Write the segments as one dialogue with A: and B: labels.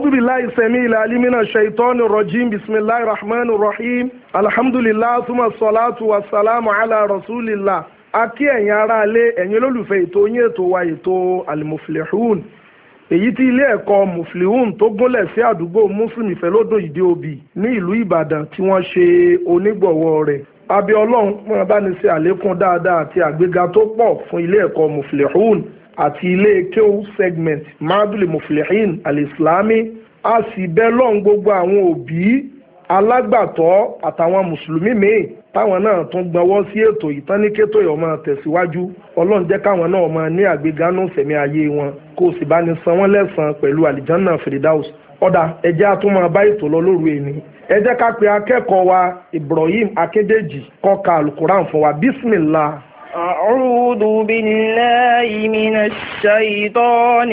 A: أعوذ بالله السميع العليم من الشيطان الرجيم بسم الله الرحمن الرحيم الحمد لله ثم الصلاة والسلام على رسول الله akí ẹ̀yin ará ilé ẹ̀yin olólùfẹ́ ètò yín ètò wa ètò Al-Muflihun èyí tí ilé ẹ̀kọ́ Muflihun tó gúnlẹ̀ sí àdúgbò Muslim Ìfẹ́lódùn Ìdí Òbí ní ìlú Ìbàdàn tí wọ́n ṣe onígbọ̀wọ́ rẹ̀ abẹ́ Ọlọ́run wọn bá ní ṣe àlékún dáadáa àti àgbéga tó pọ̀ fún ilé ẹ̀kọ́ Muflihun àti ilé kéwú segment Madul Muflihin Al-Islami a sì bẹ̀ lọ́n gbogbo àwọn òbí alágbàtọ́ àtàwọn mùsùlùmí míì táwọn náà tún gbọ́wọ́ sí ètò ìtáníkétò ìyọ̀mọ tẹ̀síwájú ọlọ́run jẹ́ káwọn náà máa ní àgbégánú fẹ̀mí ayé wọn kó o sì bá ní san wọ́n lẹ́san pẹ̀lú àlìjánná Firdaus ọ̀dà ẹjẹ́ àtúmọ̀ bá ètò lọ lóru èní ẹ jẹ́ ká pe akẹ́kọ̀ọ́ wa Ibrahim Akédèjì kó ka alukuran fún wa bismillah.
B: أعوذ بالله من الشيطان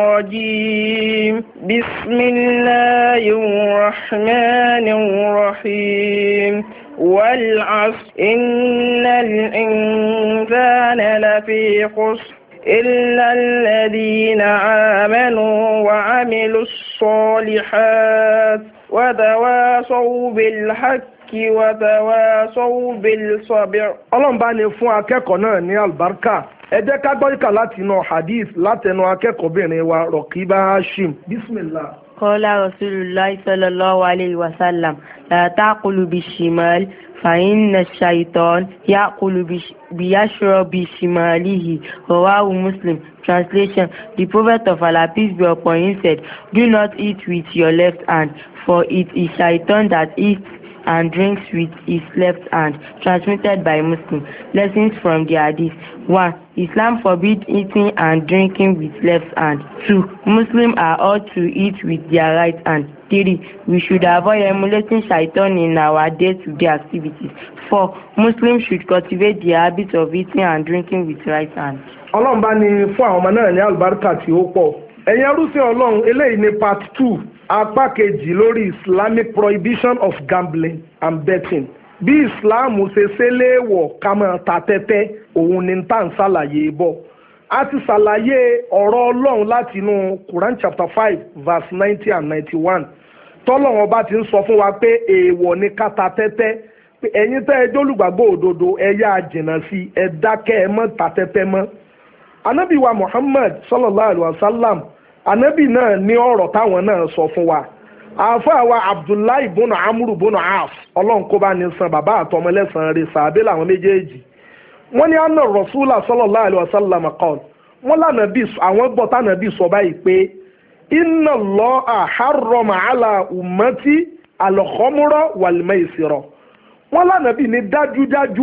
B: الرجيم بسم الله الرحمن الرحيم والعصر إن الإنسان لفي خسر إلا الذين آمنوا وعملوا الصالحات وتواصوا بالحق وتواصوا بالصبر. Ọlọ́run bá ní fún akẹ́kọ̀ọ́ náà ní àlùbáríkà ẹ jẹ́ ká gbọ́ ìkà láti inú hadith látẹnu akẹ́kọ̀ọ́bìnrin wa Rọ̀kíbá Hashim bismillah.
C: قال رسول الله صلى الله عليه وسلم لا تأكلوا بالشمال فإن الشيطان يأكل بيشرب بشماله رواه Muslim. Translation: The Prophet of Allah, peace be upon him, said, do not eat with your left hand, for it is Shaitan that eats and drinks with his left hand. Transmitted by Muslim. Lessons from the Hadith. 1. Islam forbids eating and drinking with left hand. 2. Muslims are ought to eat with their right hand. 3. We should avoid emulating Shaitan in our day-to-day activities. 4. Muslims should cultivate the habit of eating and drinking with right hand.
A: Ọlọ́run bá ní fún àwọn ọmọ náà ní àlùbáríkà tí ó pọ̀. Ẹ̀yin arúsìn Ọlọ́run eléyìí ní part 2 apá kejì lórí Islamic prohibition of gambling and betting. Bí Islam ṣe ṣe léèwọ̀ ká máa ta tẹ́tẹ́ òun ni tá à ń ṣàlàyé bọ̀. A ti ṣàlàyé ọ̀rọ̀ Ọlọ́run láti inú Quran chapter 5 verse 90 and 91. Tọ́lọ́run ọba ti ń sọ fún wa pé èèwọ̀ ni ká ta tẹ́tẹ́. Pé ẹ̀yin tẹ́ ẹ jólùgbàgbọ́ òdodo ẹ yá jìnnà sí ẹ dákẹ́ ẹ má ta tẹ́tẹ́ mọ́. Ànábì wa Muhammad sallallahu alaihi wasallam ànábì náà ní ọ̀rọ̀ táwọn náà sọ fún wa. Àáfàá wa Abdullahi bùnà Amúrù bùnà As ọlọ́run kó bá ní san bàbá àtọmọlẹ́sàn rẹ̀ sàbẹ́ làwọn méjèèjì. Wọ́n ní anna Rasulullah sallallahu alaihi wasallam qal. Wọ́n lànàbí àwọn gbọ́ tànàbí sọ báyìí pé inna Allaha harrama ala ummati al-khamra wal-maisira. Wọ́n lànàbí ní dájúdájú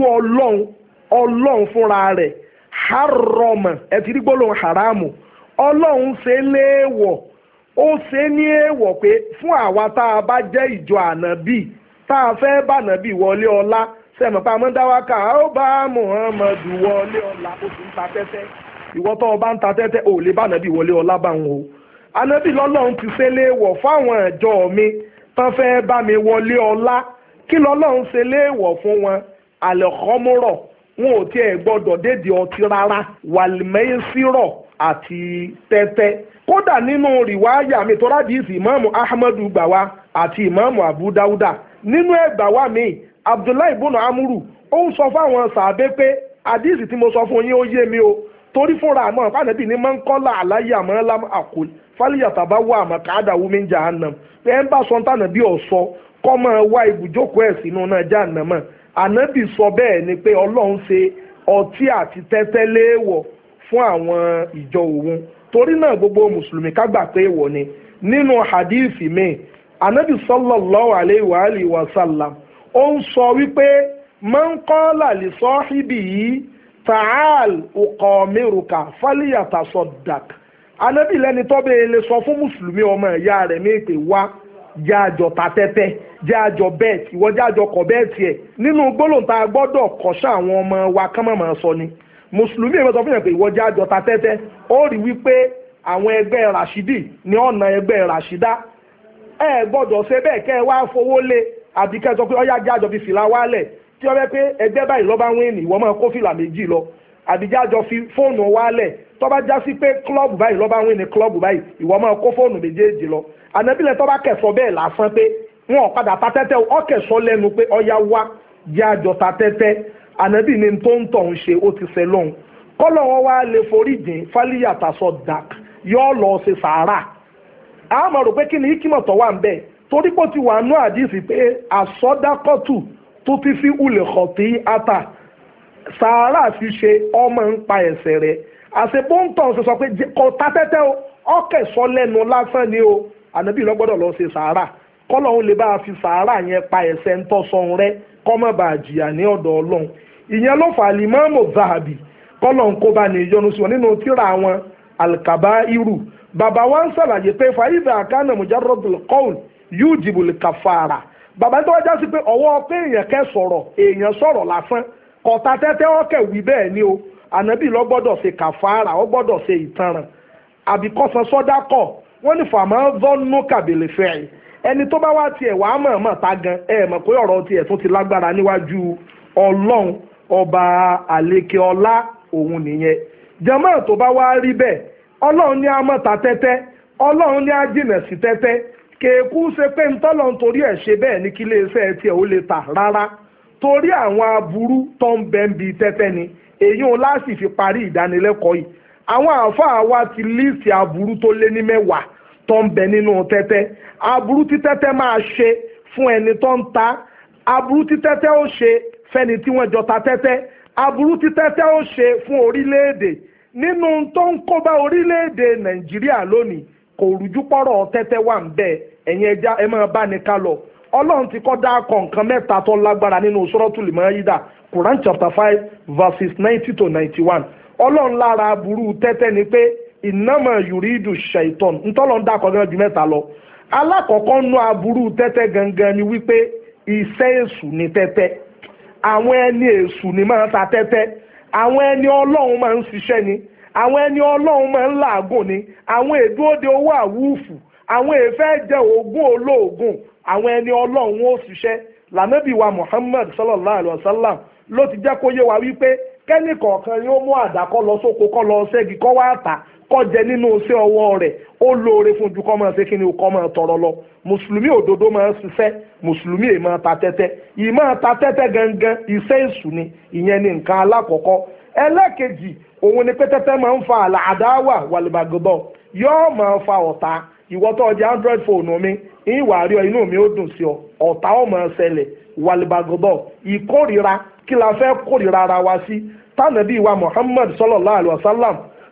A: ọlọ́run fúnra rẹ̀ harrama ẹ ti rí gbólóhùn haramu ọlọ́run ṣe léèwọ̀ ó ṣe ní èèwọ̀ pé fún àwa tá a bá jẹ́ ìjọ ànábì tá a fẹ́ bá ànábì wọlé ọlá sẹ́mi pa mọ́dáwákà ó bá Muhammadu wọlé ọlá ó sì ń ta tẹ́tẹ́ ìwọ tó o bá ń ta tẹ́tẹ́ ò lè bá ànábì wọlé ọlá bá wọn o ànábì lọ́lọ́run ti ṣe léèwọ̀ fáwọn ìjọ mi tán fẹ́ bá mi wọlé ọlá kí lọ́lọ́run ṣe léèwọ̀ fún wọn àlẹ́kọ́mọ́rọ̀ wọn ò tiẹ̀ gbọ́dọ̀ dédìí ọtí rárá wàlìmẹ́sírọ̀ àti tẹ́tẹ́ kódà nínú rìwáyà mi tó rádìísì ìmáàmù Ahmadu gbà wá àti ìmáàmù Abu Dawuda nínú ẹgbà wá mi Abdullahi ibùnà Amúrù ó ń sọ fáwọn sàbẹ́ pé àdìísì tí mo sọ fún yín ó yé mi o torí fúnra àmọ́ fànàbí ní máa ń kọ́lá àláyé àmọ́ lam àkùl fálíyàtàbá wà àmọ́ káàdà wúmi jahannam pé ẹ ń bá sọ tànàbí ọ̀sọ́ kọ́ máa wá ibùjókòó ẹ̀ sínú náà jahannam ànábì sọ bẹ́ẹ̀ ni pé Ọlọ́run ṣe ọtí àti tẹ́tẹ́ léèwọ̀ fún àwọn ìjọ òun torí náà gbogbo mùsùlùmí ká gbà pé èèwọ̀ ni nínú hadith mi anabi sallallahu alayhi wa sallam ó ń sọ wípé man qala li sahibihi ta'al uqamiruka falyatasaddaq anabi lẹ́ni tó bẹ́ẹ̀ lè sọ fún mùsùlùmí ọmọ ìyá rẹ̀ ní pé wá jẹ́ àjọ ta tẹ́tẹ́ jẹ́ àjọ bẹ́ẹ̀tì ìwọ jẹ́ àjọ kọ̀ bẹ́ẹ̀tì ẹ̀ nínú gbólóhùn tá a gbọ́dọ̀ kọ́ṣà àwọn ọmọ wa kán mọ̀ sọ ni mùsùlùmí èèyàn sọ fún yàn pé ìwọ jẹ́ àjọ ta tẹ́tẹ́ ó rí wípé àwọn ẹgbẹ́ rashidi ní ọ̀nà ẹgbẹ́ rashida ẹ gbọ́dọ̀ ṣe bẹ́ẹ̀ kẹ́ ẹ wá fowó lé àbí kẹ́ ẹ sọ pé ọyá jẹ́ àjọ fi fìlà wálẹ̀ tí ó rẹ́ pé ẹgbẹ́ báyìí lọ́ba wíìnì ìwọ máa kó fìlà méjì lọ àbíjájọ fi fóònù wálẹ̀ tó bá já sí pé klọ́ọ̀bù báyìí lọ́ba wí ní klọ́ọ̀bù báyìí ìwọ máa kó fóònù méjèèjì lọ ànábìlẹ̀ tó bá kẹsọ bẹ́ẹ̀ lásán pé wọn ò padà ta tẹ́tẹ́ ọkẹ̀sọ lẹ́nu pé ọya wá jẹ́ àjọ ta tẹ́tẹ́ ànábì ni tó ń tọ̀ ń ṣe ó ti ṣe lọ́hùn kọ́lọ̀ wọn wá lè forí jìn fálíyàtà sọ dàk yóò lọ ṣe sàárà a máa rò pé kí ni ikimọ̀ tó wà ń bẹ̀ torí pé ó ti wà nú àdìsí pé àsọdákọ́tù tó ti fi ulẹ̀ kọ̀tí ata sàárà fi ṣe ọmọ ń pa ẹ̀ṣẹ̀ rẹ̀ àṣepọ́ńtọ̀ ṣe sọ pé kò ta tẹ́tẹ́ o ọkẹ̀sọ lẹ́nu lásán ni o ànábì ló gbọ́dọ̀ lọ ṣe sàárà kọ́lọ̀ òun lè bá a fi sàárà yẹn pa ẹ̀ṣẹ̀ ń tọ́sọ̀n rẹ kọ́mọ̀ bá a jìyà ní ọ̀dọ̀ ọlọ́run ìyẹn ló fà á Limamu Zahabi kọ́lọ̀ ń kó bá ní ìyọnu sí wọn nínú tírà àwọn Al-Kabairu bàbá wa ń ṣàlàyé pé fàyídà àkànnà mujarradul qawl yujibul kàfàrà bàbá tó wájá sí pé ọwọ́ pé èèyàn kẹ́ sọ̀rọ̀ èèyàn sọ̀rọ̀ lásán kọ̀tà tẹ́tẹ́ ọ̀kẹ́ wí bẹ́ẹ̀ ni o ànábì ló gbọ́dọ̀ ṣe kàfàrà ó gbọ́dọ̀ ṣe ìtanràn àbíkọ́sán sọ́dákọ̀ wọ́n ní fàmọ́ zọ́nù kàbèlè fẹ́ẹ̀ ẹni tó bá wá tiẹ̀ wàá mọ̀ọ́mọ̀ ta gan mọ̀ pé ọ̀rọ̀ tiẹ̀ tó ti lágbára níwájú ọlọ́run ọba àlékè ọlá òun nìyẹn jàmáà tó bá wá rí bẹ́ẹ̀ ọlọ́run ní amọ̀ta tẹ́tẹ́ ọlọ́run ní ajínà sí tẹ́tẹ́ kéèkú ṣe pé ntọ́lọ̀ nítorí ẹ̀ ṣe bẹ́ẹ̀ ní kí iléeṣẹ́ tiẹ̀ ó lè tà rárá torí àwọn aburú tó ń bẹ ń bi tẹ́tẹ́ ni èyí ò láti fi parí ìdánilẹ́kọ̀ọ́ yìí àwọn àáfàá wa ti líìsì aburú tó lé ní 10 tó ń bẹ nínú tẹ́tẹ́ aburú tí tẹ́tẹ́ máa ṣe fún ẹni tó ń ta aburú tí tẹ́tẹ́ ó ṣe fẹ́ni tí wọ́n jọ ta tẹ́tẹ́ aburú tí tẹ́tẹ́ ó ṣe fún orílẹ̀-èdè nínú tó ń kó bá orílẹ̀-èdè Nàìjíríà lónìí kò rújú pọ̀rọ̀ tẹ́tẹ́ wà ń bẹ ẹ̀yin ẹja ẹ máa bá ní ká lọ ọlọ́run ti kọ́ dákọ̀ nǹkan 3 tó lágbára nínú Suratul Maida Quran chapter 5 verses 90 to 91 ọlọ́run lára aburú tẹ́tẹ́ ni pé ìnámọ̀ yùrídù ṣàìtọ́n ntọ́lọ́ ń dákọ̀ gan ju 3 lọ alákọ̀ọ́kọ́ nú aburú tẹ́tẹ́ gangan ni wípé iṣẹ́ èṣù ni tẹ́tẹ́ àwọn ẹni èṣù ni máa ń ta tẹ́tẹ́ àwọn ẹni ọlọ́run máa ń ṣiṣẹ́ ni àwọn ẹni ọlọ́run máa ń làágùn ni àwọn èdúróde owó àwùfù àwọn èèfẹ́ jẹ ògùn olóògùn àwọn ẹni ọlọ́run ó ṣiṣẹ́ lànàbí wa Muhammad sallallahu alayhi wa sallam ló ti jẹ́ kó yé wa wípé kẹ́nì kọ̀ọ̀kan yóò mú àdá kọ́ lọ sóko kọ́ lọ ṣẹ́gi kọ́ wá tà kọ́ jẹ nínú iṣẹ́ ọwọ́ rẹ̀ ó lóore fún ju kọ́ máa ṣe kí ni kọ́ máa tọrọ lọ mùsùlùmí òdodo máa ń ṣiṣẹ́ mùsùlùmí èèmọ̀ ta tẹ́tẹ́ ìmọ̀ ta tẹ́tẹ́ gangan iṣẹ́ èṣù ni ìyẹn ni nǹkan alákọ̀ọ́kọ́ ẹlẹ́kejì òun ni pé tẹ́tẹ́ máa ń fa àdáwà wàlìbàgọ́dọ̀ yóò máa fa ọ̀tá ìwọ tó ọjà Android phone mi ìwà rí ọ inú mi ó dùn sí ọ ọ̀tá ó máa ṣẹlẹ̀ wàlìbàgọ́dọ̀ ìkórìíra kí la fẹ́ kórìíra ara wa sí tánàbí wa Muhammad sallallahu alayhi wa sallam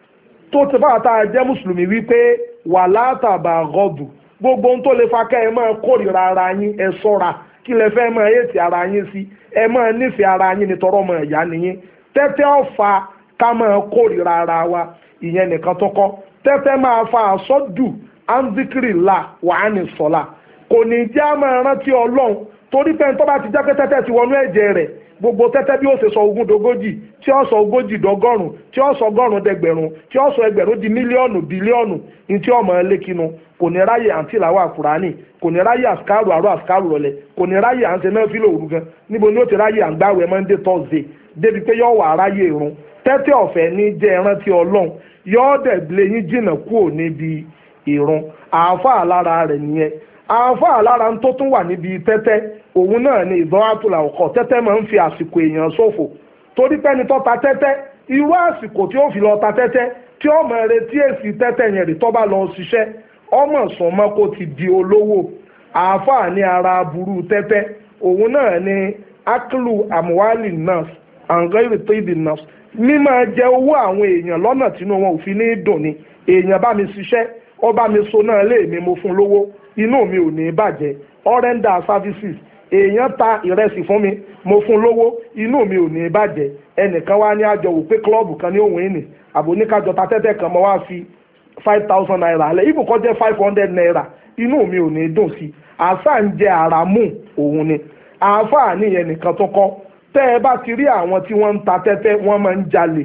A: tó ti bá ta jẹ́ mùsùlùmí wípé wà látàbà gọ́dù gbogbo ohun tó lè fa kẹ́ ẹ máa kórìíra ara yín ẹ sọ́ra kí lẹ fẹ́ máa yéètì ara yín sí ẹ máa nífẹ̀ẹ́ ara yín nítorọ́ ọmọ ìyá nìyín tẹ́tẹ́ ọ̀fà ká máa kórìíra ara wa ìyẹn nìkan tó kọ́ tẹ́tẹ́ máa fa àsọ́dù andikiri la wàá ní sọ́la kò ní jẹ́ á máa rántí ọlọ́run torí pé tó bá ti jẹ́ pé tẹ́tẹ́ ti wọnú ẹ̀jẹ̀ rẹ̀ gbogbo tẹ́tẹ́ bí ó ṣe sọ 20 tí ó sọ 40 dọ́gọ́rùn tí ó sọ 100 dẹgbẹ̀rún tí ó sọ ẹgbẹ̀rún di mílíọ̀nù bílíọ̀nù ní tí ọmọ ẹlẹ́kinu kò ní ráyè àǹtí làwọn àkùránì kò ní ráyè àsìkárù àrò àsìkárù rọ̀lẹ́ kò ní ráyè àǹtí náà fílò òru gan níbo ni ó ti ráyè àǹgbáwẹ̀ Monday Thursday débi pé yóò wà ráyè irun tẹ́tẹ́ ọ̀fẹ́ ní jẹ́ ẹrántí ọlọ́run yóò dẹ̀ lé yín jìnnà kúrò níbi irun àáfàá lára rẹ̀ nìyẹn àáfàá lára tó tún wà níbi tẹ́tẹ́ òun náà ni ìdánwàtúlà ọkọ̀ tẹ́tẹ́ máa ń fi àsìkò èèyàn ṣòfò torí pẹ́ni tó ta tẹ́tẹ́ irú àsìkò tí ó fi lọ ta tẹ́tẹ́ tí ó mọ̀ retí èsì tẹ́tẹ́ yẹn rí tó bá lọ ṣiṣẹ́ ọmọ sọmọ kó ti di olówó àáfàá ní ara burú tẹ́tẹ́ òun náà ni aklu amuwali nas angari tidi nas mímọ̀ jẹ owó àwọn èèyàn lọ́nà tínú wọn ò fi ní dùn ni èèyàn bá mi ṣiṣẹ́ ó bá mi so náà lé mi mo fún lówó inú mi ò ní bàjẹ́ ọ̀rẹ́ndà services èèyàn ta ìrẹsì fún mi mo fún lówó inú mi ò ní bàjẹ́ ẹnìkan wá ní àjọ wò pé klọ́ọ̀bù kan ní òun ìní àbò oníkájọ ta tẹ́tẹ́ kan mo wá fi 5,000 naira alẹ́ ibùkọ́ jẹ́ 500 naira inú mi ò ní dùn sí àṣà ń jẹ àràmù òun ni àáfàá nìyẹn nìkan tó kọ́ tẹ́ ẹ bá ti rí àwọn tí wọ́n ń ta tẹ́tẹ́ wọ́n máa ń jalè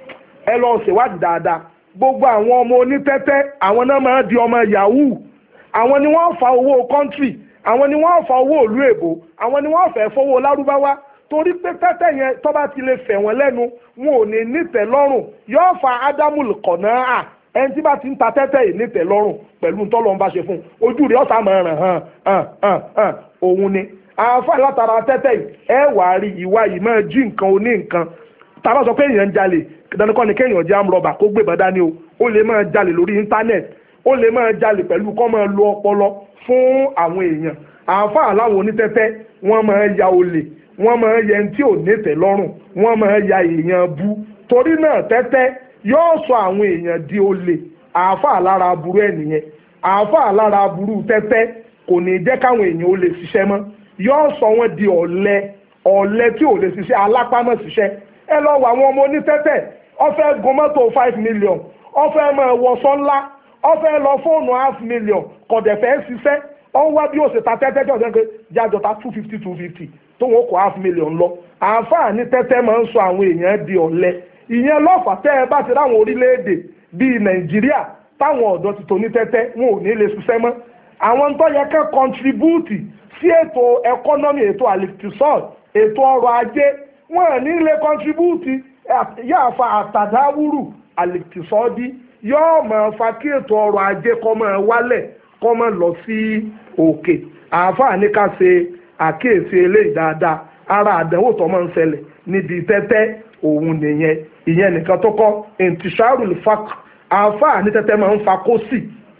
A: ẹ lọ ṣèwádìí dáadáa gbogbo àwọn ọmọ onítẹ́tẹ́ àwọn náà máa di ọmọ yahoo àwọn ni wọ́n fa owó country àwọn ni wọ́n fa owó ìlú èbó àwọn ni wọ́n fẹ́ fowó lárúbáwá torí pé tẹ́tẹ́ yẹn tó bá ti lè fẹ̀ wọ́n lẹ́nu wọn ò ní nítẹ̀ lọ́rùn yóò fa ádámù kọ̀nà à ẹni tí bá ti ń ta tẹ́tẹ́ yìí nítẹ̀ lọ́rùn pẹ̀lú tọ́lọ́ ń bá ṣe fún ojú rẹ̀ ọ̀sà máa ràn hàn òun ni àáfà látara tẹ́tẹ́ yìí ẹ wà á rí ìwà yìí máa jí nǹkan oní nǹkan tàbá sọ pé èèyàn ń jalè dandan kọ́ ni kéèyàn jẹ́ àmúrọ̀bà kó gbé bàdá ni o ó lè máa jalè lórí íńtánẹ́ẹ̀tì ó lè máa jalè pẹ̀lú kó máa lo ọpọlọ fún àwọn èèyàn àáfà láwọn onítẹ́tẹ́ wọ́n máa ya olè wọ́n máa ya ẹni tí ò nítẹ̀ lọ́rùn wọ́n máa ya èèyàn bú torí náà tẹ́tẹ́ yóò sọ àwọn èèyàn di olè àáfà lára aburú ẹ̀ nìyẹn àáfà lára aburú tẹ́tẹ́ kò ní jẹ́ káwọn èèyàn ó lè ṣiṣẹ́ mọ́ yóò sọ wọ́n di ọ̀lẹ tí ò lè ṣiṣẹ́ alápámọ́ ṣiṣẹ́ ẹ lọ wọ àwọn ọmọ onítẹ́tẹ́ ó fẹ́ gun mọ́tò 5 million ó fẹ́ máa wọṣọ ńlá ó fẹ́ lọ fóònù 500,000 kọ̀dẹ̀fẹ́ ṣiṣẹ́ ó wá bí ó ṣe ta tẹ́tẹ́ tí ọ̀sẹ̀ ń pé jájọ ta 250 tó wọn kó 500,000 lọ àǹfààní tẹ́tẹ́ máa ń sọ àwọn èèyàn di ọ̀lẹ ìyẹn lọ́fà tẹ́ ẹ bá ti ráwọn orílẹ̀-èdè bíi Nàìjíríà táwọn ọ̀dọ́ ti tò ní tẹ́tẹ́ wọn ò ní lè ṣiṣẹ́ mọ́ àwọn tó yẹ kẹ́ kọ́ntribúùtì sí ètò ẹkọ́nọ́mì ètò àlìkìsọ́ọ̀ ètò ọrọ̀ ajé wọn ò ní lè kọ́ntribúùtì yáàfa àtàdáwúrù àlìkìsọ́ọ́dí yóò máa fa kí ètò ọrọ̀ ajé kó máa wálẹ̀ kó máa lọ sí òkè àǹfààní ká ṣe àkíyèsí eléyìí dáadáa ara àdánwò tó máa ń ṣẹlẹ̀ níbi tẹ́tẹ́ òun nìyẹn ìyẹn nìkan tó kọ́ intisharul fak àǹfààní tẹ́tẹ́ máa ń fa kósì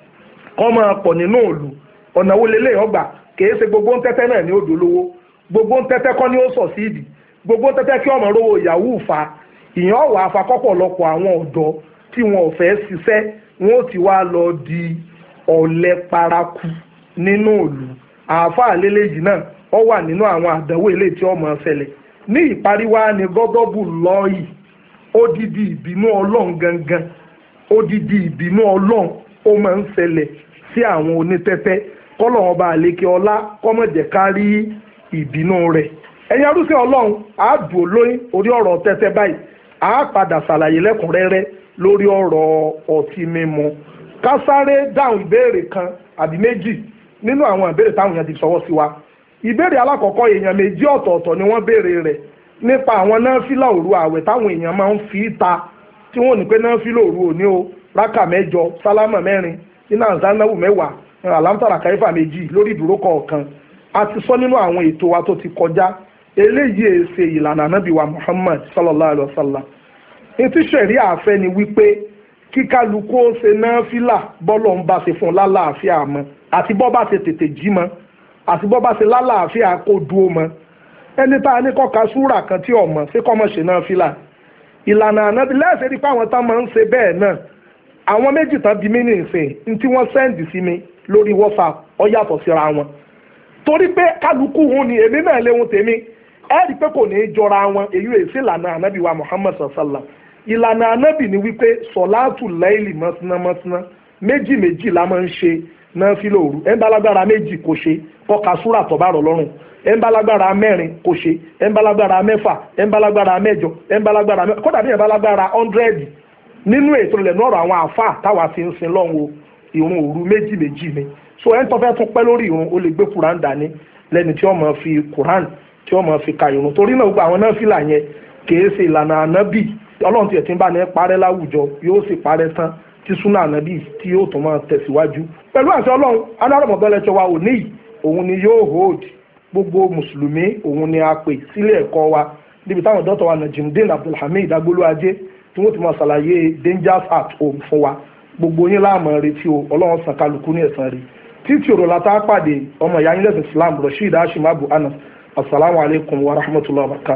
A: kó máa pọ̀ nínú òòlù ọ̀nà wo lélẹ̀ ọgbà kìí ṣe gbogbo ń tẹ́tẹ́ náà ní odò lówó gbogbo ń tẹ́tẹ́ kọ́ ní ó sọ̀ sí ìdì gbogbo ń tẹ́tẹ́ kí ọmọ rówó yahoo fa ìyẹn ọ̀wà afakọ́pọ̀lọpọ̀ àwọn ọ̀dọ́ tí wọn ò fẹ́ ṣiṣẹ́ wọn ò ti wá lọ di ọ̀lẹ paraku nínú òòlù àáfàá lélẹ́yìí náà ó wà nínú àwọn àdánwò eléyìí tí ọmọ ṣẹlẹ̀ ní ìparí wa ni gọ́dọ́bù lọ́ọ̀yì odidi ìbínú ọlọ́run gangan odidi ìbínú ọlọ́run ó máa ń ṣẹlẹ̀ sí àwọn onítẹ́tẹ́ kọ́lọ̀ ọba àlékè ọlá kọ́mọ̀jẹ̀ kárí ìbínú rẹ̀ ẹ̀yin arúgbó ọlọ́run àádùn olóyún orí ọ̀rọ̀ tẹ́tẹ́ báyìí àá padà ṣàlàyé lẹ́kùnrẹ́rẹ́ lórí ọ̀rọ̀ ọtí mímu ká sáré dáhùn ìbéèrè kan àbí méjì nínú àwọn ìbéèrè táwọn èèyàn ti sọwọ́ sí wa ìbéèrè alákọ̀ọ́kọ́ èèyàn méjì ọ̀tọ̀ọ̀tọ̀ ni wọ́n béèrè rẹ̀ nípa àwọn náfìlà òru àwẹ̀ táwọn èèyàn máa ń fi ta tí wọ́n ní pé náfìlà òru òní o rákà 8 sálámà 4 iná àzánáwù 10 àlámtàrà káífà 2 lórí ìdúró kọ̀ọ̀kan a ti sọ nínú àwọn ètò wa tó ti kọjá eléyìí èsè ìlànà ànábì wa Muhammad sallallahu alaihi wasallam etí sẹ̀rí àfẹ́ ni wípé kíkálukú ó ṣe náfìlà bọ́lọ̀ ń bá ṣe fún lálàáfíà mọ́ àti bọ́ bá ṣe tètè jí mọ́ àti bọ́ bá ṣe lálàáfíà kó dúró mọ́ ẹni tá a ní kọ́ka súrà kan tí ọmọ ṣé kọ́ mọ̀ ṣe náfìlà ìlànà ànábì lẹ́sẹ̀ rí pé àwọn tá máa ń ṣe bẹ́ẹ̀ náà àwọn méjì tán bí mí nìsín ní tí wọ́n sẹ́ǹdì sí mi lórí WhatsApp ó yàtọ̀ síra wọn torí pé kálukú hun ni èmi náà léwu tèmi ẹ rí pé kò ní í jọra wọn èyí èsì ìlànà ànábì wa Muhammad sallallahu ìlànà ànábì ni wípé sọ̀láàtù láìlì mọ́sínámọ́síná méjì la máa ń ṣe náfìlà òru ẹ̀ ń bá lágbára 2 kò ṣe kọ́ka súrà tó bá rọ̀ lọ́rùn ẹ̀ ń bá lágbára 4 kò ṣe ẹ̀ ń bá lágbára 6 ẹ̀ ń bá lágbára 8 ẹ̀ ń bá lágbára kódà bí ẹ̀ bá lágbára 100 nínú ètò ilẹ̀ náà àwọn àfà táwa fi ń sin lọ́hùn o ìrun òru méjì ni so ẹ̀ ń tọ́fẹ́ tún pẹ́ lórí ìrun ó lè gbé Quran dání lẹ́ni tí ó máa fi Quran tí ó máa fi ka ìrun torí náà gbogbo àwọn náfìlà yẹn kìí ṣe ìlànà ànábì ọlọ́run tiẹ̀ tí ń bá ní parẹ́ láwùjọ yóò sì parẹ́ tán tí súnà ànábì tí yóò tún máa tẹ̀síwájú pẹ̀lú àṣẹ ọlọ́run alárọ̀mọ̀gbẹ́lẹ́tọ̀ wa òní òun ni yóò hold gbogbo mùsùlùmí òun ni a pè sílé ẹ̀kọ́ wa níbi táwọn dọ́tọ̀ wa Najimudeen Abdulhamid Agboluaje tí wọ́n ti máa ṣàlàyé dangers at home fún wa gbogbo yín láàmú retí o ọlọ́run san kálukú ní ẹ̀san rí títí òrò látà pàdé ọmọ ìyá yín lẹ́sìn Islam Rasheed Hashim Abu Anas assalamu alaikum wa rahmatullahi wa barakatuh.